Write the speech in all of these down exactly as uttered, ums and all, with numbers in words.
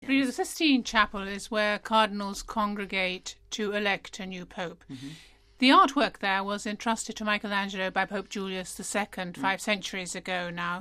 The Sistine Chapel is where cardinals congregate to elect a new pope. Mm-hmm. The artwork there was entrusted to Michelangelo by Pope Julius the Second mm. five centuries ago now.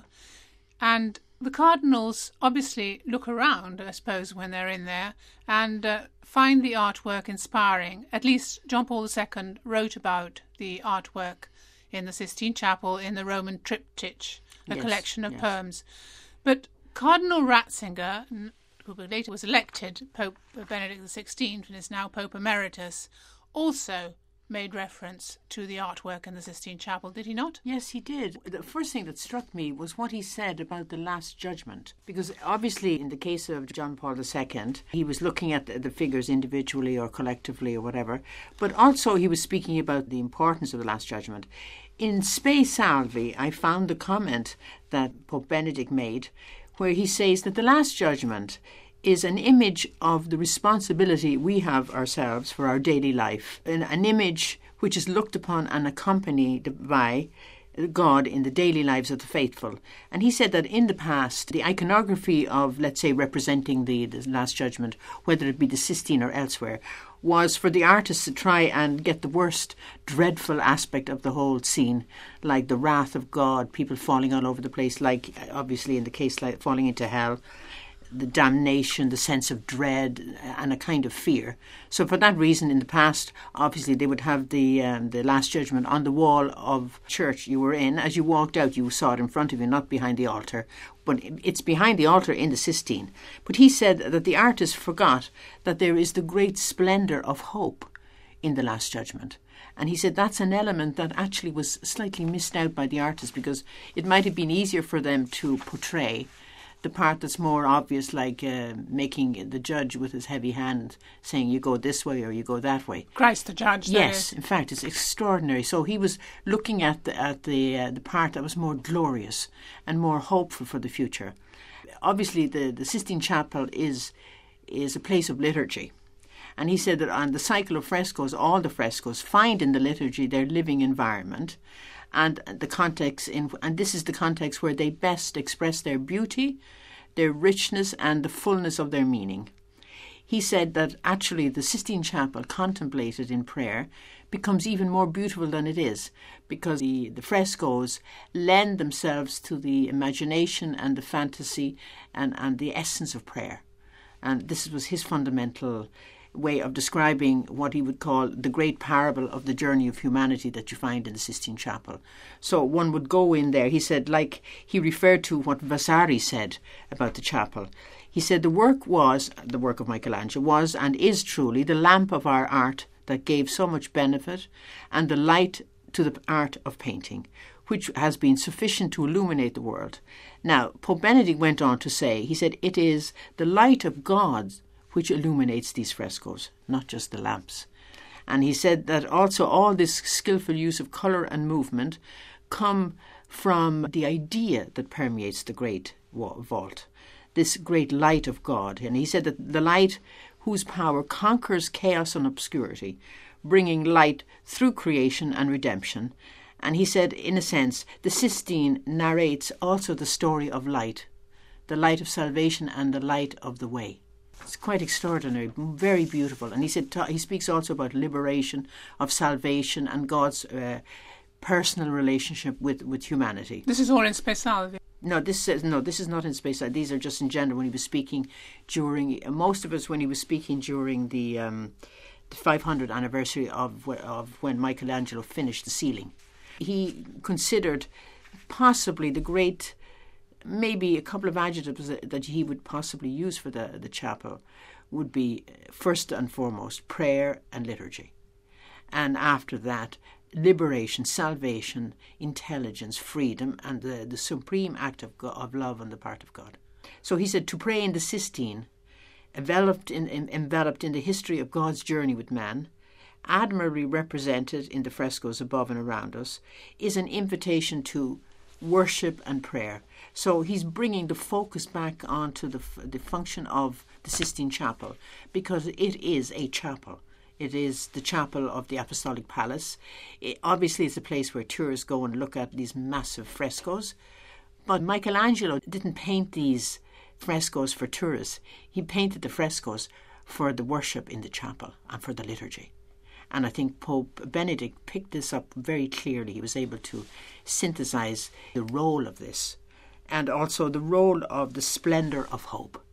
And the cardinals obviously look around, I suppose, when they're in there and uh, find the artwork inspiring. At least John Paul the Second wrote about the artwork in the Sistine Chapel in the Roman Triptych, a yes, collection of yes. poems. But Cardinal Ratzinger, who later was elected Pope Benedict the Sixteenth and is now Pope Emeritus, also made reference to the artwork in the Sistine Chapel, did he not? Yes, he did. The first thing that struck me was what he said about the Last Judgment. Because obviously in the case of John Paul the Second, he was looking at the, the figures individually or collectively or whatever, but also he was speaking about the importance of the Last Judgment. In Spe Salvi, I found the comment that Pope Benedict made where he says that the Last Judgment is an image of the responsibility we have ourselves for our daily life, an, an image which is looked upon and accompanied by God in the daily lives of the faithful. And he said that in the past, the iconography of, let's say, representing the, the Last Judgment, whether it be the Sistine or elsewhere, was for the artists to try and get the worst dreadful aspect of the whole scene, like the wrath of God, people falling all over the place, like obviously in the case like falling into hell, the damnation, the sense of dread and a kind of fear. So for that reason, in the past, obviously they would have the um, the Last Judgment on the wall of church you were in. As you walked out, you saw it in front of you, not behind the altar. But it's behind the altar in the Sistine. But he said that the artist forgot that there is the great splendour of hope in the Last Judgment. And he said that's an element that actually was slightly missed out by the artist, because it might have been easier for them to portray the part that's more obvious, like uh, making the judge with his heavy hand saying you go this way or you go that way. Christ the judge. Yes, in fact, it's extraordinary. So he was looking at the at the uh, the part that was more glorious and more hopeful for the future. Obviously, the, the Sistine Chapel is is a place of liturgy. And he said that on the cycle of frescoes, all the frescoes find in the liturgy their living environment. And the context in, and this is the context where they best express their beauty, their richness, and the fullness of their meaning. He said that actually the Sistine Chapel, contemplated in prayer, becomes even more beautiful than it is, because the, the frescoes lend themselves to the imagination and the fantasy and, and the essence of prayer. And this was his fundamental way of describing what he would call the great parable of the journey of humanity that you find in the Sistine Chapel. So one would go in there. He said, like he referred to what Vasari said about the chapel. He said the work was, the work of Michelangelo was and is truly the lamp of our art that gave so much benefit and the light to the art of painting, which has been sufficient to illuminate the world. Now, Pope Benedict went on to say, he said, it is the light of God which illuminates these frescoes, not just the lamps. And he said that also all this skillful use of colour and movement come from the idea that permeates the great vault, this great light of God. And he said that the light whose power conquers chaos and obscurity, bringing light through creation and redemption. And he said, in a sense, the Sistine narrates also the story of light, the light of salvation and the light of the way. It's quite extraordinary, very beautiful. And he said he speaks also about liberation, of salvation, and God's uh, personal relationship with, with humanity. This is all in Spe Salvi. No, this is no, this is not in Spe Salvi. These are just in general when he was speaking during. Most of us when he was speaking during the um, the five hundredth anniversary of of when Michelangelo finished the ceiling. He considered possibly the great. Maybe a couple of adjectives that he would possibly use for the, the chapel would be, first and foremost, prayer and liturgy. And after that, liberation, salvation, intelligence, freedom, and the, the supreme act of, God, of love on the part of God. So he said to pray in the Sistine, enveloped in, in, enveloped in the history of God's journey with man, admirably represented in the frescoes above and around us, is an invitation to worship and prayer. So he's bringing the focus back onto the the function of the Sistine Chapel, because it is a chapel. It is the chapel of the Apostolic Palace. It, obviously, it's a place where tourists go and look at these massive frescoes. But Michelangelo didn't paint these frescoes for tourists. He painted the frescoes for the worship in the chapel and for the liturgy. And I think Pope Benedict picked this up very clearly. He was able to synthesize the role of this and also the role of the splendour of hope.